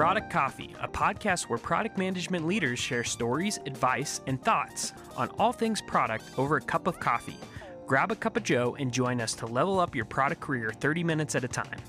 Product Coffee, a podcast where product management leaders share stories, advice, and thoughts on all things product over a cup of coffee. Grab a cup of Joe and join us to level up your product career 30 minutes at a time.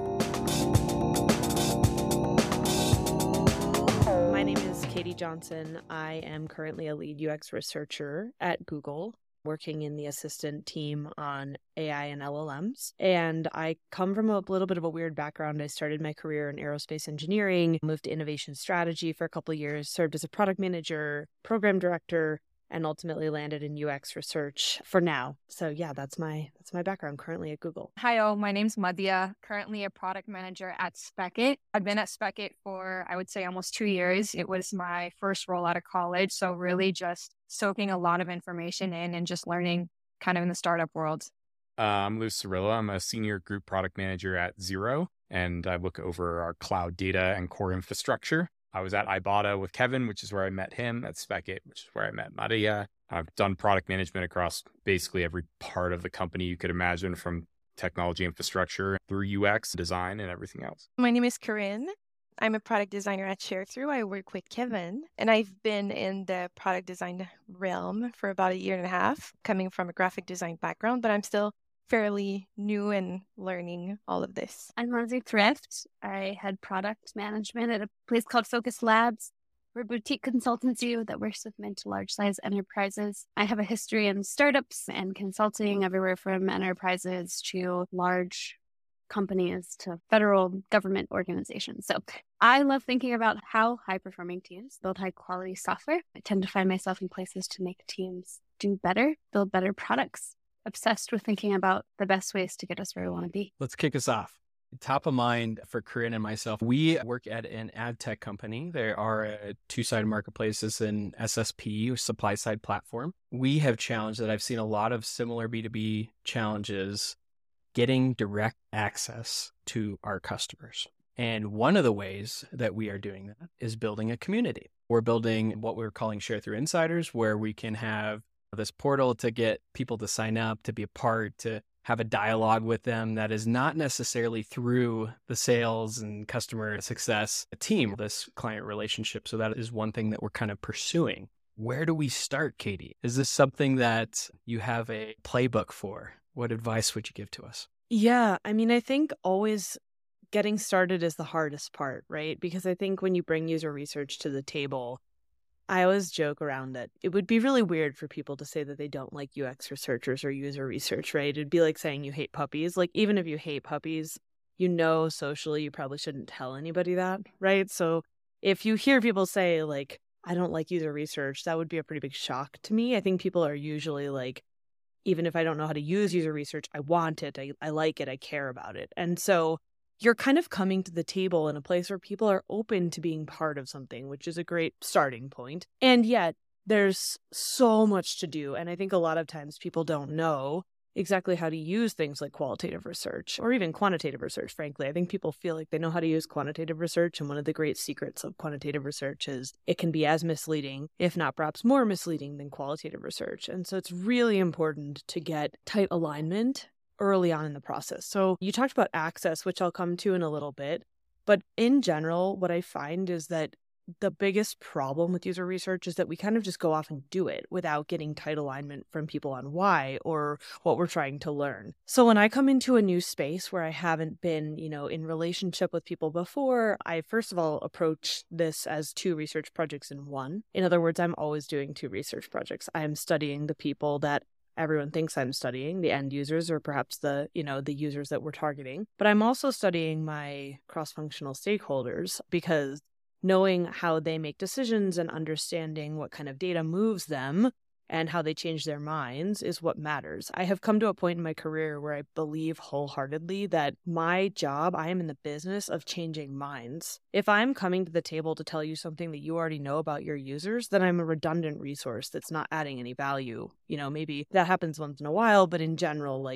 My name is Katie Johnson. I am currently a lead UX researcher at Google, working in the assistant team on AI and LLMs. And I come from a little bit of a weird background. I started my career in aerospace engineering, moved to innovation strategy for a couple of years, served as a product manager, program director, and ultimately landed in UX research for now. So yeah, that's my background currently at Google. Hi, all. My name's Madhya, currently a product manager at Speckit. I've been at Speckit for, I would say, almost 2 years. It was my first role out of college. So really just soaking a lot of information in and just learning kind of in the startup world. I'm Lou Cirillo. I'm a senior group product manager at Xero, and I look over our cloud data and core infrastructure. I was at Ibotta with Kevin, which is where I met him, at Speckit, which is where I met Madhya. I've done product management across basically every part of the company you could imagine, from technology infrastructure through UX, design, and everything else. My name is Corinne. I'm a product designer at ShareThrough. I work with Kevin, and I've been in the product design realm for about 1.5 years, coming from a graphic design background, but I'm still fairly new and learning all of this. I'm Rosie Thrift. I head product management at a place called Focus Labs. We're a boutique consultancy that works with mid to large size enterprises. I have a history in startups and consulting, everywhere from enterprises to large companies to federal government organizations. So I love thinking about how high-performing teams build high-quality software. I tend to find myself in places to make teams do better, build better products. Obsessed with thinking about the best ways to get us where we want to be. Let's kick us off. Top of mind for Corinne and myself, we work at an ad tech company. There are a two-sided marketplaces and SSP, or supply-side platform. We have challenged that. I've seen a lot of similar B2B challenges getting direct access to our customers. And one of the ways that we are doing that is building a community. We're building what we're calling ShareThrough Insiders, where we can have this portal to get people to sign up, to be a part, to have a dialogue with them that is not necessarily through the sales and customer success team, this client relationship. So that is one thing that we're kind of pursuing. Where do we start, Katie? Is this something that you have a playbook for? What advice would you give to us? Yeah, I mean, I think always getting started is the hardest part, right? Because I think when you bring user research to the table, I always joke around that it would be really weird for people to say that they don't like UX researchers or user research, right? It'd be like saying you hate puppies. Like, even if you hate puppies, socially, you probably shouldn't tell anybody that, right? So if you hear people say, like, I don't like user research, that would be a pretty big shock to me. I think people are usually like, even if I don't know how to use user research, I want it, I like it, I care about it. And so you're kind of coming to the table in a place where people are open to being part of something, which is a great starting point. And yet there's so much to do. And I think a lot of times people don't know exactly how to use things like qualitative research or even quantitative research, frankly. I think people feel like they know how to use quantitative research. And one of the great secrets of quantitative research is it can be as misleading, if not perhaps more misleading, than qualitative research. And so it's really important to get tight alignment early on in the process. So you talked about access, which I'll come to in a little bit. But in general, what I find is that the biggest problem with user research is that we kind of just go off and do it without getting tight alignment from people on why or what we're trying to learn. So when I come into a new space where I haven't been, in relationship with people before, I first of all approach this as 2 research projects in one. In other words, I'm always doing 2 research projects. I am studying the people that everyone thinks I'm studying, the end users, or perhaps the users that we're targeting. But I'm also studying my cross-functional stakeholders, because knowing how they make decisions and understanding what kind of data moves them and how they change their minds is what matters. I have come to a point in my career where I believe wholeheartedly that my job, I am in the business of changing minds. If I'm coming to the table to tell you something that you already know about your users, then I'm a redundant resource that's not adding any value. Maybe that happens once in a while, but in general, like,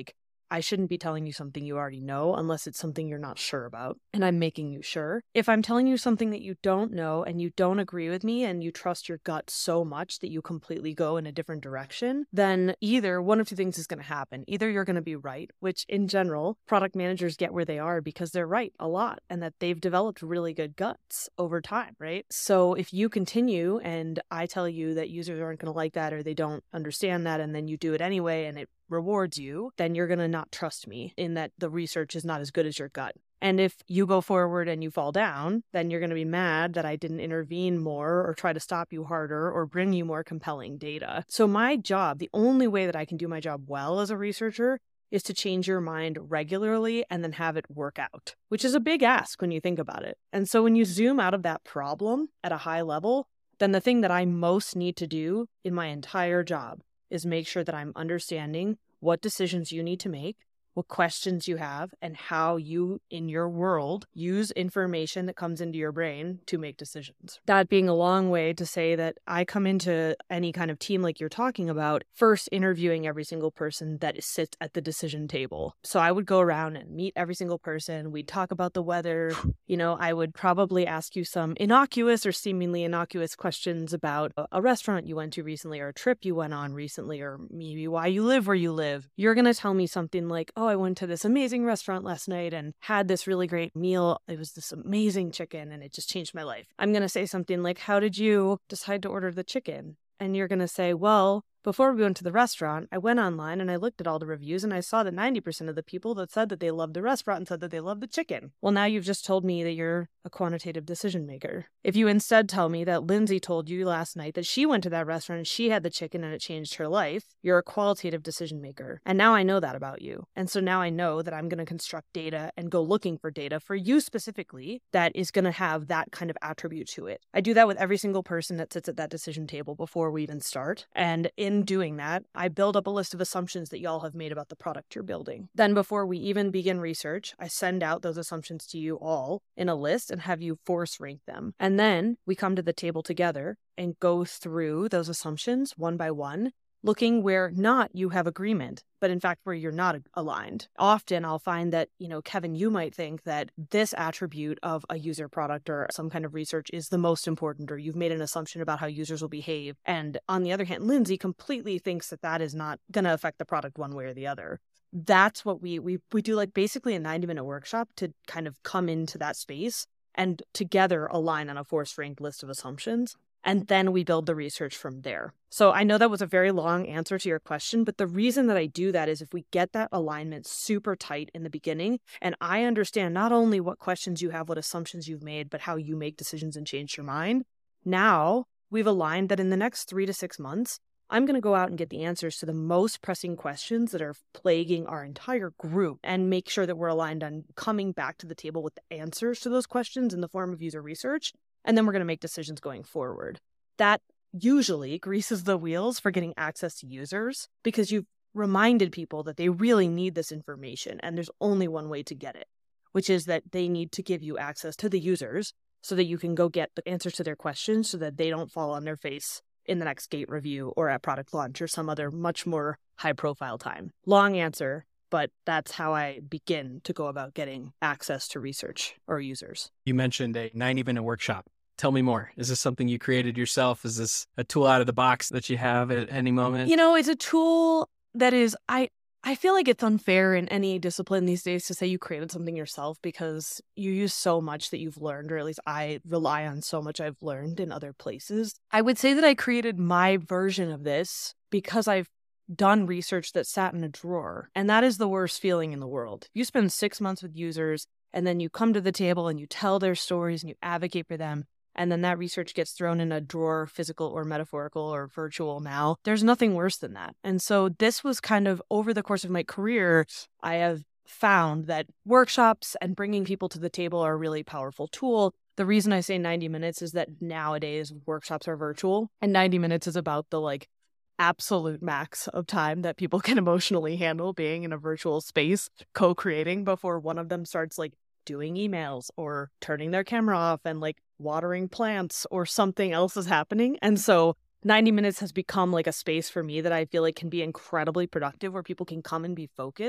I shouldn't be telling you something you already know unless it's something you're not sure about, and I'm making you sure. If I'm telling you something that you don't know and you don't agree with me and you trust your gut so much that you completely go in a different direction, then either one of two things is going to happen. Either you're going to be right, which in general, product managers get where they are because they're right a lot and that they've developed really good guts over time, right? So if you continue and I tell you that users aren't going to like that or they don't understand that, and then you do it anyway and it rewards you, then you're going to not trust me in that the research is not as good as your gut. And if you go forward and you fall down, then you're going to be mad that I didn't intervene more or try to stop you harder or bring you more compelling data. So my job, the only way that I can do my job well as a researcher, is to change your mind regularly and then have it work out, which is a big ask when you think about it. And so when you zoom out of that problem at a high level, then the thing that I most need to do in my entire job is make sure that I'm understanding what decisions you need to make, what questions you have, and how you, in your world, use information that comes into your brain to make decisions. That being a long way to say that I come into any kind of team like you're talking about, first interviewing every single person that sits at the decision table. So I would go around and meet every single person. We'd talk about the weather. I would probably ask you some innocuous or seemingly innocuous questions about a restaurant you went to recently or a trip you went on recently, or maybe why you live where you live. You're going to tell me something like, oh, I went to this amazing restaurant last night and had this really great meal. It was this amazing chicken and it just changed my life. I'm going to say something like, how did you decide to order the chicken? And you're going to say, well, before we went to the restaurant, I went online and I looked at all the reviews and I saw that 90% of the people that said that they loved the restaurant and said that they loved the chicken. Well, now you've just told me that you're a quantitative decision maker. If you instead tell me that Lindsay told you last night that she went to that restaurant and she had the chicken and it changed her life, you're a qualitative decision maker. And now I know that about you. And so now I know that I'm going to construct data and go looking for data for you specifically that is going to have that kind of attribute to it. I do that with every single person that sits at that decision table before we even start. And in doing that, I build up a list of assumptions that y'all have made about the product you're building. Then before we even begin research, I send out those assumptions to you all in a list and have you force rank them. And then we come to the table together and go through those assumptions one by one, looking where not you have agreement, but in fact where you're not aligned. Often I'll find that, Kevin, you might think that this attribute of a user product or some kind of research is the most important, or you've made an assumption about how users will behave. And on the other hand, Lindsay completely thinks that that is not going to affect the product one way or the other. That's what we do, like basically a 90-minute workshop to kind of come into that space and together align on a force ranked list of assumptions. And then we build the research from there. So I know that was a very long answer to your question, but the reason that I do that is if we get that alignment super tight in the beginning, and I understand not only what questions you have, what assumptions you've made, but how you make decisions and change your mind, now we've aligned that in the next 3 to 6 months, I'm going to go out and get the answers to the most pressing questions that are plaguing our entire group and make sure that we're aligned on coming back to the table with the answers to those questions in the form of user research. And then we're going to make decisions going forward. That usually greases the wheels for getting access to users because you've reminded people that they really need this information and there's only one way to get it, which is that they need to give you access to the users so that you can go get the answers to their questions so that they don't fall on their face in the next gate review or at product launch or some other much more high profile time. Long answer, but that's how I begin to go about getting access to research or users. You mentioned a 90-minute workshop. Tell me more. Is this something you created yourself? Is this a tool out of the box that you have at any moment? It's a tool that is, I feel like it's unfair in any discipline these days to say you created something yourself because you use so much that you've learned, or at least I rely on so much I've learned in other places. I would say that I created my version of this because I've done research that sat in a drawer. And that is the worst feeling in the world. You spend 6 months with users and then you come to the table and you tell their stories and you advocate for them. And then that research gets thrown in a drawer, physical or metaphorical or virtual now. There's nothing worse than that. And so this was kind of over the course of my career, I have found that workshops and bringing people to the table are a really powerful tool. The reason I say 90 minutes is that nowadays workshops are virtual and 90 minutes is about the absolute max of time that people can emotionally handle being in a virtual space, co-creating before one of them starts doing emails or turning their camera off and watering plants or something else is happening. And so 90 minutes has become a space for me that I feel can be incredibly productive where people can come and be focused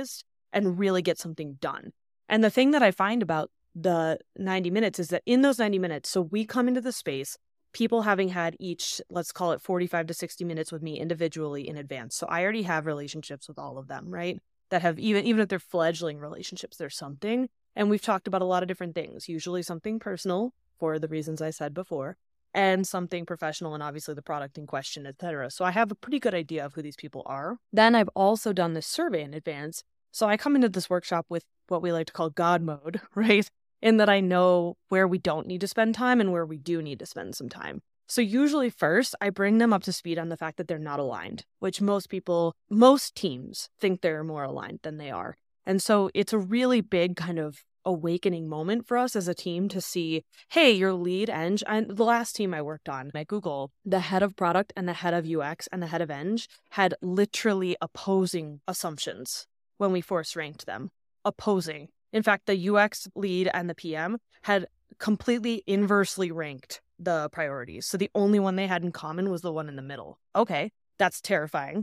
and really get something done. And the thing that I find about the 90 minutes is that in those 90 minutes, so we come into the space, people having had each, let's call it 45 to 60 minutes with me individually in advance. So I already have relationships with all of them, right? That have, even if they're fledgling relationships, there's something. And we've talked about a lot of different things, usually something personal for the reasons I said before, and something professional and obviously the product in question, etc. So I have a pretty good idea of who these people are. Then I've also done this survey in advance. So I come into this workshop with what we like to call God mode, right? In that I know where we don't need to spend time and where we do need to spend some time. So usually first, I bring them up to speed on the fact that they're not aligned, which most teams think they're more aligned than they are. And so it's a really big kind of awakening moment for us as a team to see, hey, your lead eng, and the last team I worked on at Google, the head of product and the head of UX and the head of eng had literally opposing assumptions when we force ranked them. Opposing. In fact, the UX lead and the PM had completely inversely ranked the priorities. So the only one they had in common was the one in the middle. Okay, that's terrifying.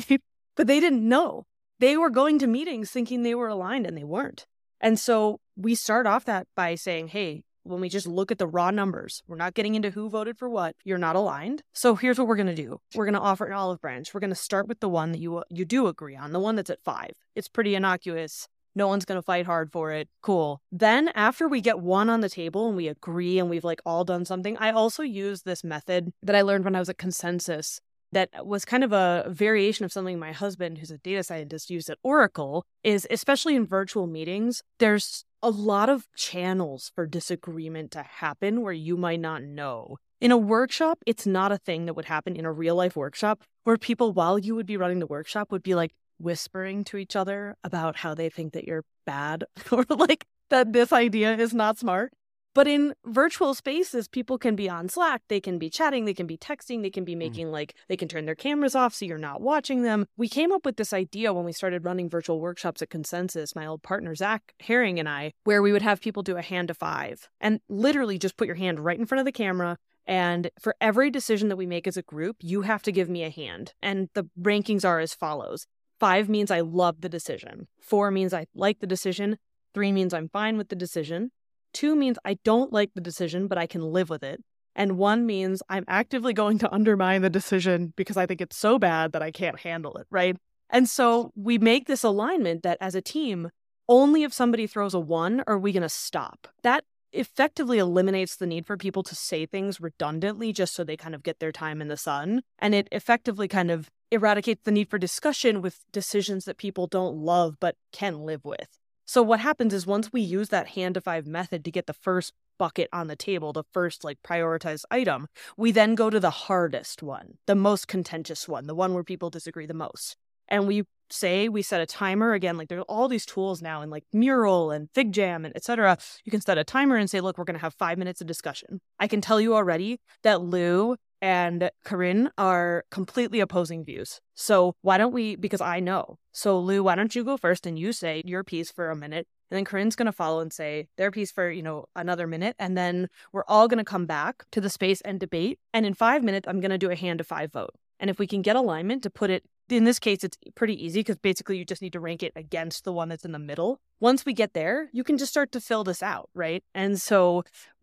But they didn't know. They were going to meetings thinking they were aligned and they weren't. And so we start off that by saying, hey, when we just look at the raw numbers, we're not getting into who voted for what, you're not aligned. So here's what we're going to do. We're going to offer an olive branch. We're going to start with the one that you do agree on, the one that's at 5. It's pretty innocuous. No one's going to fight hard for it. Cool. Then after we get one on the table and we agree and we've all done something, I also use this method that I learned when I was at Consensus that was kind of a variation of something my husband, who's a data scientist, used at Oracle, is especially in virtual meetings, there's a lot of channels for disagreement to happen where you might not know. In a workshop, it's not a thing that would happen in a real life workshop where people, while you would be running the workshop, would be whispering to each other about how they think that you're bad or that this idea is not smart. But in virtual spaces, people can be on Slack, they can be chatting, they can be texting, they can be making they can turn their cameras off so you're not watching them. We came up with this idea when we started running virtual workshops at Consensus, my old partner, Zach Herring and I, where we would have people do a hand to 5 and literally just put your hand right in front of the camera. And for every decision that we make as a group, you have to give me a hand. And the rankings are as follows. 5 means I love the decision. 4 means I like the decision. 3 means I'm fine with the decision. 2 means I don't like the decision, but I can live with it. And 1 means I'm actively going to undermine the decision because I think it's so bad that I can't handle it, right? And so we make this alignment that as a team, only if somebody throws a 1 are we going to stop. That effectively eliminates the need for people to say things redundantly just so they kind of get their time in the sun. And it effectively kind of eradicates the need for discussion with decisions that people don't love but can live with. So what happens is once we use that hand to 5 method to get the first bucket on the table, the first prioritized item, we then go to the hardest one, the most contentious one, the one where people disagree the most. And we set a timer. Again, there's all these tools now in Mural and FigJam and etc. You can set a timer and say, look, we're going to have 5 minutes of discussion. I can tell you already that Lou and Corinne are completely opposing views. So why don't we, because I know. So Lou, why don't you go first and you say your piece for a minute, and then Corinne's going to follow and say their piece for, another minute. And then we're all going to come back to the space and debate. And in 5 minutes, I'm going to do a hand to 5 vote. And if we can get alignment to put it, in this case, it's pretty easy because basically you just need to rank it against the one that's in the middle. Once we get there, you can just start to fill this out, right? And so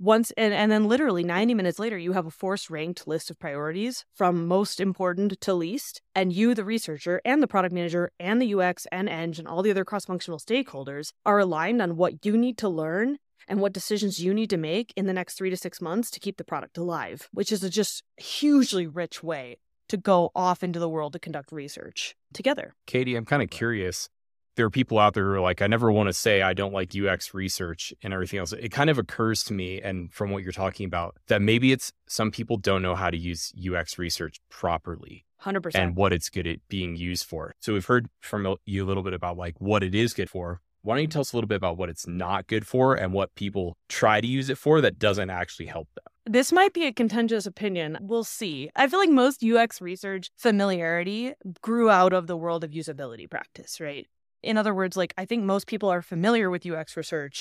and then literally 90 minutes later, you have a force ranked list of priorities from most important to least. And you, the researcher and the product manager and the UX and Eng and all the other cross-functional stakeholders are aligned on what you need to learn and what decisions you need to make in the next 3 to 6 months to keep the product alive, which is a just hugely rich way to go off into the world to conduct research together. Katie, I'm kind of curious. There are people out there who are I never want to say I don't like UX research and everything else. It kind of occurs to me, and from what you're talking about, that maybe it's some people don't know how to use UX research properly. 100%. And what it's good at being used for. So we've heard from you a little bit about what it is good for. Why don't you tell us a little bit about what it's not good for and what people try to use it for that doesn't actually help them? This might be a contentious opinion. We'll see. I feel like most UX research familiarity grew out of the world of usability practice, right? In other words, I think most people are familiar with UX research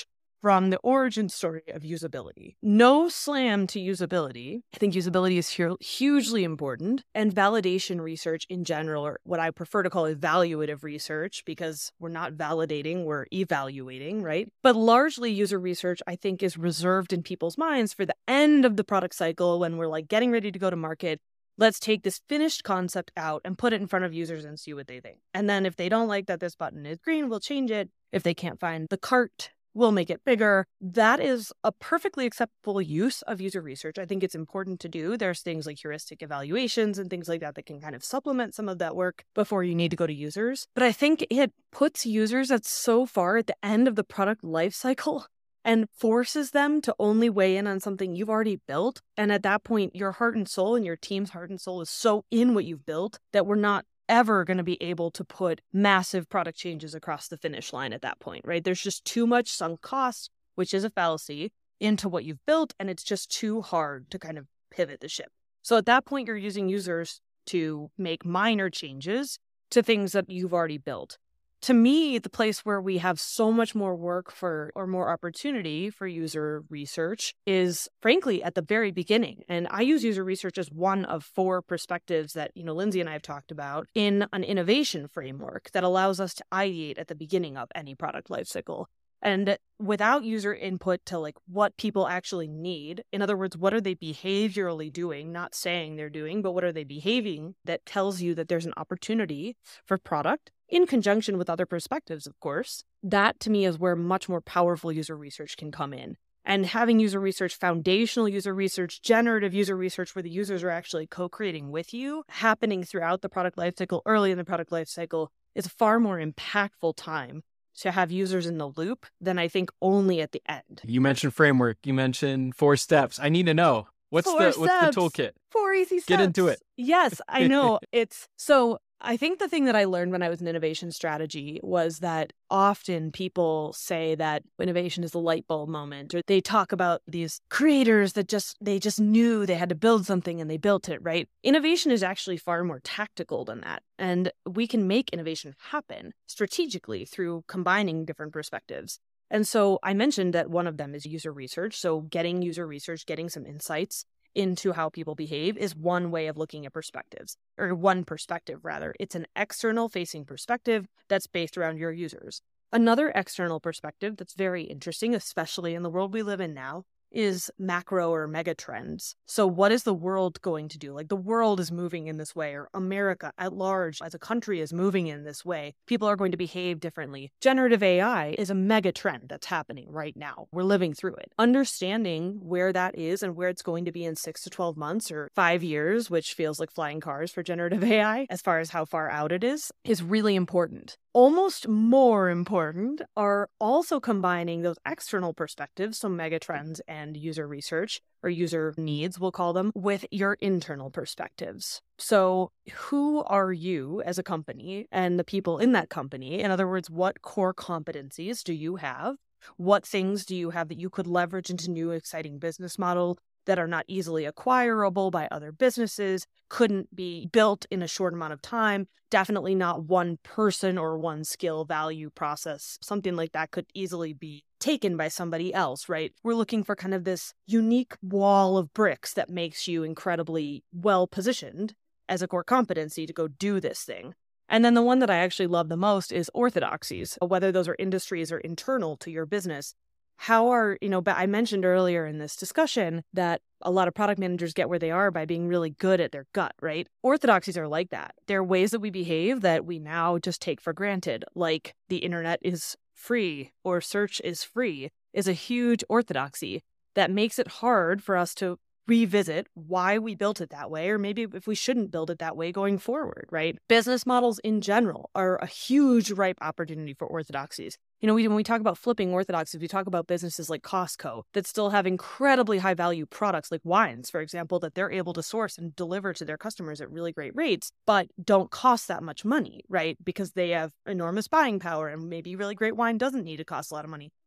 from the origin story of usability. No slam to usability. I think usability is hugely important, and validation research in general, or what I prefer to call evaluative research, because we're not validating, we're evaluating, right? But largely user research, I think, is reserved in people's minds for the end of the product cycle when we're like getting ready to go to market. Let's take this finished concept out and put it in front of users and see what they think. And then if they don't like that this button is green, we'll change it. If they can't find the cart, we'll make it bigger. That is a perfectly acceptable use of user research. I think it's important to do. There's things like heuristic evaluations and things like that that can kind of supplement some of that work before you need to go to users. But I think it puts users at so far at the end of the product lifecycle and forces them to only weigh in on something you've already built. And at that point, your heart and soul and your team's heart and soul is so in what you've built that we're not ever going to be able to put massive product changes across the finish line at that point, right? There's just too much sunk cost, which is a fallacy, into what you've built, and it's just too hard to kind of pivot the ship. So at that point, you're using users to make minor changes to things that you've already built. To me, the place where we have so much more work or more opportunity for user research is, frankly, at the very beginning. And I use user research as one of 4 perspectives that, Lindsay and I have talked about in an innovation framework that allows us to ideate at the beginning of any product lifecycle. And without user input to like what people actually need, in other words, what are they behaviorally doing, not saying they're doing, but what are they behaving that tells you that there's an opportunity for product in conjunction with other perspectives, of course. That to me is where much more powerful user research can come in. And having user research, foundational user research, generative user research, where the users are actually co-creating with you, happening throughout the product lifecycle, early in the product lifecycle, is a far more impactful time to have users in the loop than I think only at the end. You mentioned framework. You mentioned 4 steps. I need to know what's the toolkit? 4 easy steps. Get into it. Yes, I know. I think the thing that I learned when I was in innovation strategy was that often people say that innovation is a light bulb moment, or they talk about these creators that they just knew they had to build something and they built it, right? Innovation is actually far more tactical than that. And we can make innovation happen strategically through combining different perspectives. And so I mentioned that one of them is user research. So getting user research, getting some insights into how people behave is one way of looking at perspectives, or one perspective rather. It's an external facing perspective that's based around your users. Another external perspective that's very interesting, especially in the world we live in now, is macro or mega trends. So what is the world going to do? Like the world is moving in this way, or America at large as a country is moving in this way. People are going to behave differently. Generative AI is a mega trend that's happening right now. We're living through it. Understanding where that is and where it's going to be in 6 to 12 months or 5 years, which feels like flying cars for generative AI as far as how far out it is really important. Almost more important are also combining those external perspectives, so megatrends and user research, or user needs, we'll call them, with your internal perspectives. So who are you as a company and the people in that company? In other words, what core competencies do you have? What things do you have that you could leverage into new exciting business models that are not easily acquirable by other businesses, couldn't be built in a short amount of time, definitely not one person or one skill value process. Something like that could easily be taken by somebody else, right? We're looking for kind of this unique wall of bricks that makes you incredibly well positioned as a core competency to go do this thing. And then the one that I actually love the most is orthodoxies, whether those are industries or internal to your business. I mentioned earlier in this discussion that a lot of product managers get where they are by being really good at their gut, right? Orthodoxies are like that. There are ways that we behave that we now just take for granted, like the internet is free or search is free, is a huge orthodoxy that makes it hard for us to revisit why we built it that way, or maybe if we shouldn't build it that way going forward, right? Business models in general are a huge ripe opportunity for orthodoxies. When we talk about flipping orthodoxies, we talk about businesses like Costco that still have incredibly high value products like wines, for example, that they're able to source and deliver to their customers at really great rates, but don't cost that much money, right? Because they have enormous buying power, and maybe really great wine doesn't need to cost a lot of money.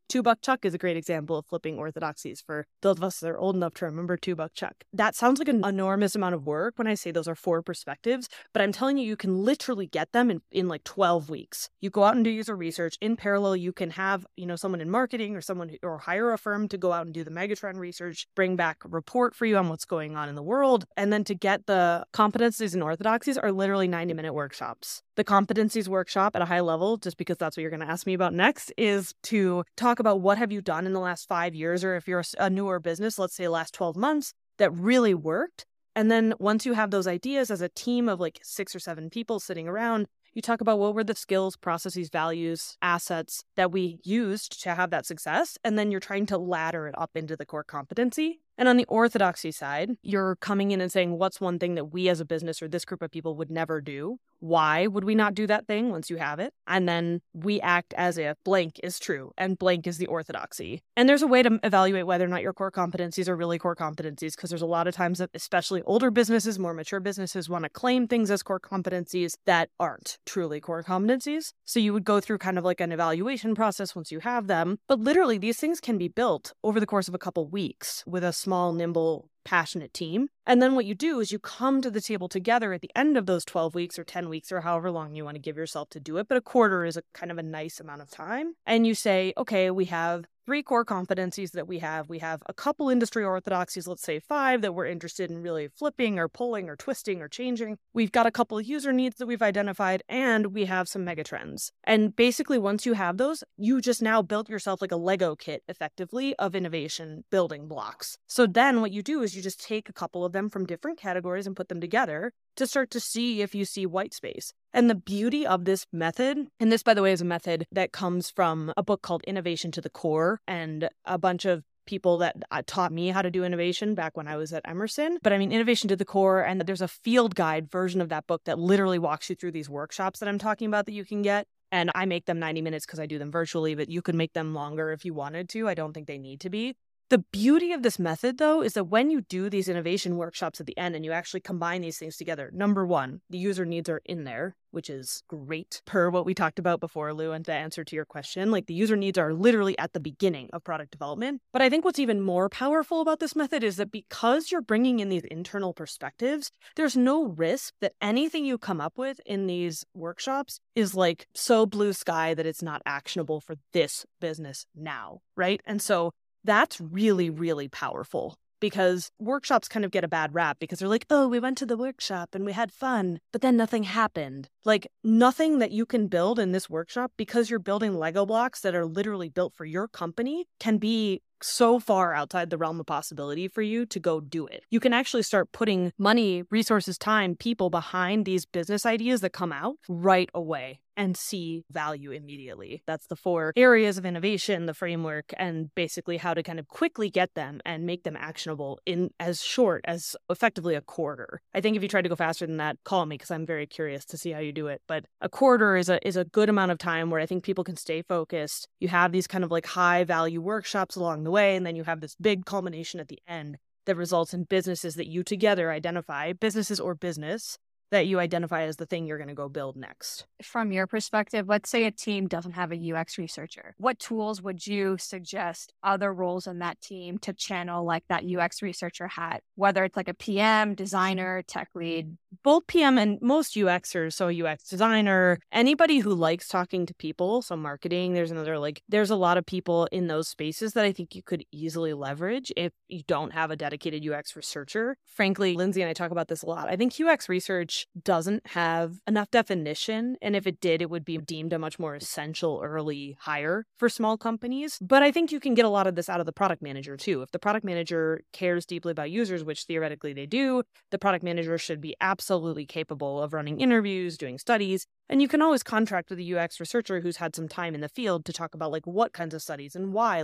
Two Buck Chuck is a great example of flipping orthodoxies for those of us that are old enough to remember Two Buck Chuck. That sounds like an enormous amount of work when I say those are 4 perspectives, but I'm telling you, you can literally get them in like 12 weeks. You go out and do user research. In parallel, you can have, someone in marketing or hire a firm to go out and do the Megatrend research, bring back a report for you on what's going on in the world. And then to get the competencies and orthodoxies are literally 90-minute workshops. The competencies workshop at a high level, just because that's what you're going to ask me about next, is to talk about what have you done in the last 5 years, or if you're a newer business, let's say last 12 months, that really worked. And then once you have those ideas as a team of like 6 or 7 people sitting around, you talk about what were the skills, processes, values, assets that we used to have that success. And then you're trying to ladder it up into the core competency. And on the orthodoxy side, you're coming in and saying, what's one thing that we as a business or this group of people would never do? Why would we not do that thing once you have it? And then we act as if blank is true and blank is the orthodoxy. And there's a way to evaluate whether or not your core competencies are really core competencies, because there's a lot of times that especially older businesses, more mature businesses want to claim things as core competencies that aren't truly core competencies. So you would go through kind of like an evaluation process once you have them. But literally, these things can be built over the course of a couple weeks with a small, nimble, passionate team. And then what you do is you come to the table together at the end of those 12 weeks or 10 weeks or however long you want to give yourself to do it. But a quarter is a kind of a nice amount of time. And you say, okay, we have 3 core competencies that we have. We have a couple industry orthodoxies, let's say 5, that we're interested in really flipping or pulling or twisting or changing. We've got a couple of user needs that we've identified, and we have some mega trends. And basically, once you have those, you just now built yourself like a Lego kit, effectively, of innovation building blocks. So then what you do is you just take a couple of them from different categories and put them together to start to see if you see white space. And the beauty of this method, and this, by the way, is a method that comes from a book called Innovation to the Core, and a bunch of people that taught me how to do innovation back when I was at Emerson. But I mean, Innovation to the Core, and there's a field guide version of that book that literally walks you through these workshops that I'm talking about that you can get. And I make them 90 minutes because I do them virtually, but you could make them longer if you wanted to. I don't think they need to be. The beauty of this method, though, is that when you do these innovation workshops at the end and you actually combine these things together, number one, the user needs are in there, which is great per what we talked about before, Lou, and the answer to your question. Like, the user needs are literally at the beginning of product development. But I think what's even more powerful about this method is that because you're bringing in these internal perspectives, there's no risk that anything you come up with in these workshops is like so blue sky that it's not actionable for this business now, right? And so that's really, really powerful, because workshops kind of get a bad rap because they're like, oh, we went to the workshop and we had fun, but then nothing happened. Like, nothing that you can build in this workshop, because you're building Lego blocks that are literally built for your company, can be so far outside the realm of possibility for you to go do it. You can actually start putting money, resources, time, people behind these business ideas that come out right away and see value immediately. That's the 4 areas of innovation, the framework, and basically how to kind of quickly get them and make them actionable in as short as effectively a quarter. I think if you try to go faster than that, call me, because I'm very curious to see how you do it. But a quarter is a good amount of time where I think people can stay focused. You have these kind of like high value workshops along the way, and then you have this big culmination at the end that results in businesses that you together identify, businesses or business, that you identify as the thing you're going to go build next. From your perspective, let's say a team doesn't have a UX researcher. What tools would you suggest other roles in that team to channel like that UX researcher hat? Whether it's like a PM, designer, tech lead. Both PM and most UXers, so UX designer, anybody who likes talking to people, so marketing, there's a lot of people in those spaces that I think you could easily leverage if you don't have a dedicated UX researcher. Frankly, Lindsay and I talk about this a lot. I think UX research doesn't have enough definition, and if it did, it would be deemed a much more essential early hire for small companies. But I think you can get a lot of this out of the product manager too. If the product manager cares deeply about users, which theoretically they do, the product manager should be absolutely capable of running interviews, doing studies, and you can always contract with a UX researcher who's had some time in the field to talk about like what kinds of studies and why, like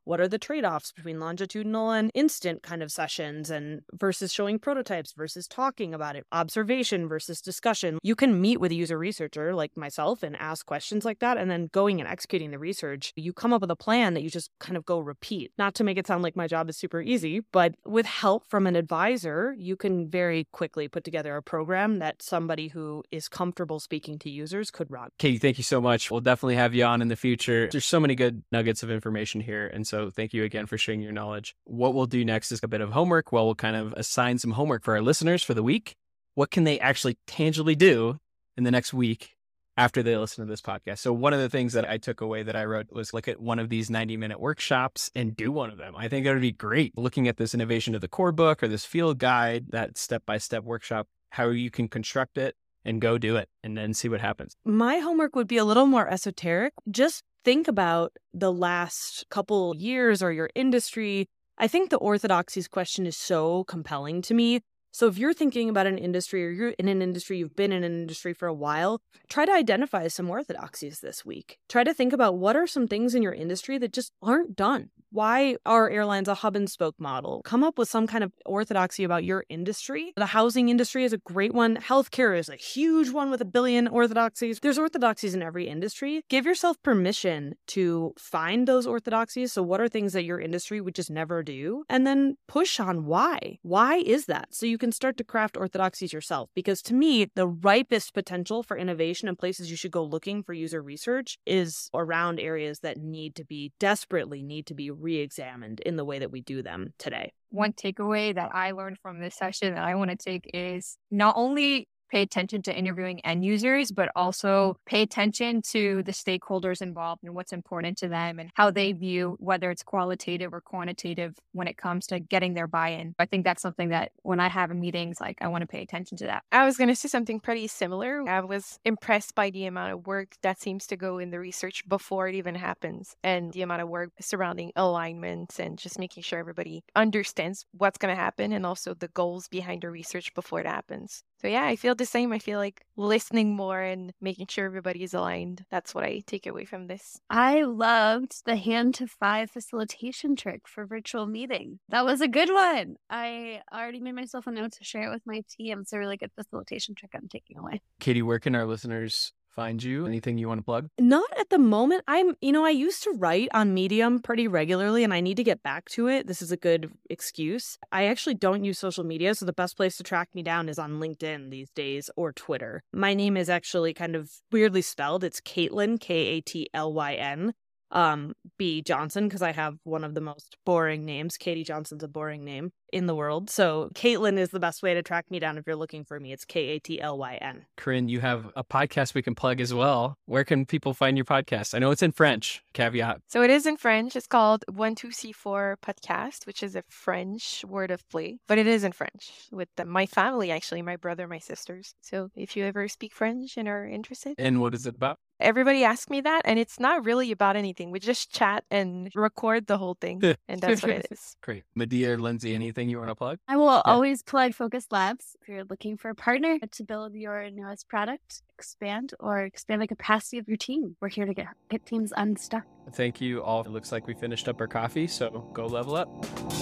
what are the trade-offs between longitudinal and instant kind of sessions and versus showing prototypes versus talking about it, observation versus discussion. You can meet with a user researcher like myself and ask questions like that, and then going and executing the research. You come up with a plan that you just kind of go repeat. Not to make it sound like my job is super easy, but with help from an advisor, you can very quickly put together a program that somebody who is comfortable speaking to users could run. Katie, thank you so much. We'll definitely have you on in the future. There's so many good nuggets of information here. And so thank you again for sharing your knowledge. What we'll do next is a bit of homework. Well, we'll kind of assign some homework for our listeners for the week. What can they actually tangibly do in the next week after they listen to this podcast? So one of the things that I took away that I wrote was look at one of these 90-minute workshops and do one of them. I think that would be great. Looking at this innovation of the core book or this field guide, that step-by-step workshop, how you can construct it and go do it and then see what happens. My homework would be a little more esoteric. Just think about the last couple years or your industry. I think the orthodoxies question is so compelling to me. So if you're thinking about an industry or you're in an industry, you've been in an industry for a while, try to identify some orthodoxies this week. Try to think about what are some things in your industry that just aren't done. Why are airlines a hub and spoke model? Come up with some kind of orthodoxy about your industry. The housing industry is a great one. Healthcare is a huge one with 1 billion orthodoxies. There's orthodoxies in every industry. Give yourself permission to find those orthodoxies. So what are things that your industry would just never do? And then push on why. Why is that? So you can start to craft orthodoxies yourself. Because to me, the ripest potential for innovation and places you should go looking for user research is around areas that desperately need to be re-examined in the way that we do them today. One takeaway that I learned from this session that I want to take is not only pay attention to interviewing end users, but also pay attention to the stakeholders involved and what's important to them and how they view whether it's qualitative or quantitative when it comes to getting their buy-in. I think that's something that when I have meetings, like I want to pay attention to that. I was going to say something pretty similar. I was impressed by the amount of work that seems to go in the research before it even happens and the amount of work surrounding alignment and just making sure everybody understands what's going to happen and also the goals behind the research before it happens. So yeah, I feel the same. I feel like listening more and making sure everybody is aligned. That's what I take away from this. I loved the hand to 5 facilitation trick for virtual meeting. That was a good one. I already made myself a note to share it with my team. It's a really good facilitation trick I'm taking away. Katie, where can our listeners find you? Anything you want to plug? Not at the moment. I used to write on Medium pretty regularly and I need to get back to it. This is a good excuse. I actually don't use social media, so the best place to track me down is on LinkedIn these days or Twitter. My name is actually kind of weirdly spelled. It's Caitlin, Katlyn, B. Johnson, because I have one of the most boring names. Katie Johnson's a boring name in the world. So Caitlin is the best way to track me down if you're looking for me. It's Katlyn. Corinne, you have a podcast we can plug as well. Where can people find your podcast? I know it's in French, caveat. So it is in French. It's called 12C4 Podcast, which is a French word of play, but it is in French with my family, actually, my brother, my sisters. So if you ever speak French and are interested. And what is it about? Everybody asks me that, and it's not really about anything. We just chat and record the whole thing, and that's what it is. Great. Medea or Lindsay, anything you want to plug? I will always plug Focus Labs. If you're looking for a partner to build your newest product, expand the capacity of your team. We're here to get teams unstuck. Thank you all. It looks like we finished up our coffee, so go level up.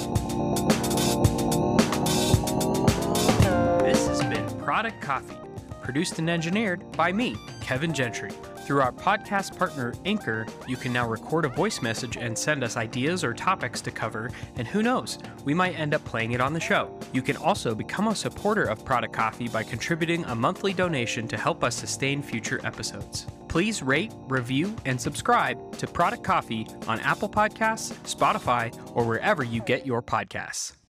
This has been Product Coffee, produced and engineered by me, Kevin Gentry. Through our podcast partner, Anchor, you can now record a voice message and send us ideas or topics to cover, and who knows, we might end up playing it on the show. You can also become a supporter of Product Coffee by contributing a monthly donation to help us sustain future episodes. Please rate, review, and subscribe to Product Coffee on Apple Podcasts, Spotify, or wherever you get your podcasts.